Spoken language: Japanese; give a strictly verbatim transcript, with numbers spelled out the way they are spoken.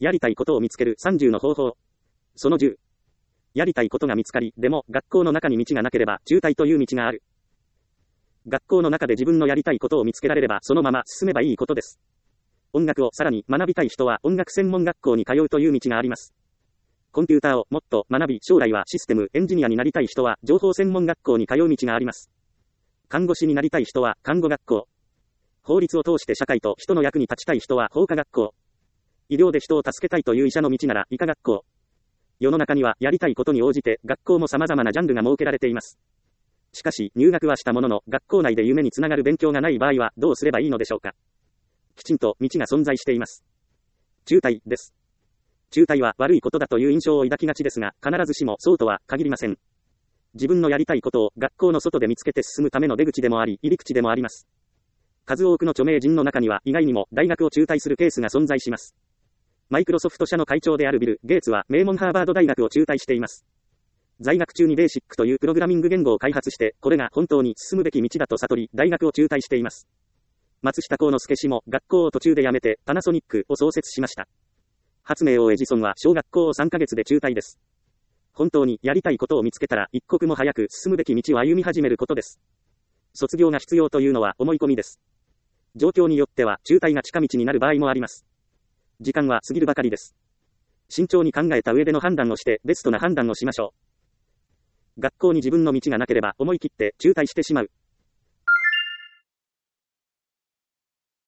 やりたいことを見つけるさんじゅうの方法。そのじゅう。やりたいことが見つかり、でも学校の中に道がなければ中退という道がある。学校の中で自分のやりたいことを見つけられればそのまま進めばいいことです。音楽をさらに学びたい人は音楽専門学校に通うという道があります。コンピューターをもっと学び、将来はシステムエンジニアになりたい人は情報専門学校に通う道があります。看護師になりたい人は看護学校。法律を通して社会と人の役に立ちたい人は法科学校。医療で人を助けたいという医者の道なら医科学校。世の中にはやりたいことに応じて学校も様々なジャンルが設けられています。しかし入学はしたものの学校内で夢につながる勉強がない場合はどうすればいいのでしょうか。きちんと道が存在しています。中退です。中退は悪いことだという印象を抱きがちですが、必ずしもそうとは限りません。自分のやりたいことを学校の外で見つけて進むための出口でもあり、入り口でもあります。数多くの著名人の中には意外にも大学を中退するケースが存在します。マイクロソフト社の会長であるビル・ゲイツは名門ハーバード大学を中退しています。在学中にベーシックというプログラミング言語を開発して、これが本当に進むべき道だと悟り、大学を中退しています。松下幸之助氏も学校を途中で辞めてパナソニックを創設しました。発明王エジソンは小学校をさんかげつで中退です。本当にやりたいことを見つけたら一刻も早く進むべき道を歩み始めることです。卒業が必要というのは思い込みです。状況によっては中退が近道になる場合もあります。時間は過ぎるばかりです。慎重に考えた上での判断をしてベストな判断をしましょう。学校に自分の道がなければ思い切って中退してしまう。